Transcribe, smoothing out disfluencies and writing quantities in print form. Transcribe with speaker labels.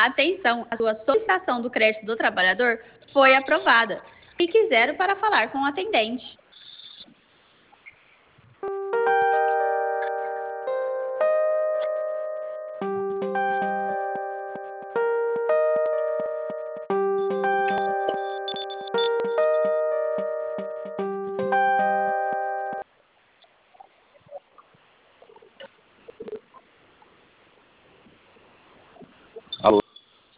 Speaker 1: Atenção, a sua solicitação do crédito do trabalhador foi aprovada. Clique zero para falar com o atendente.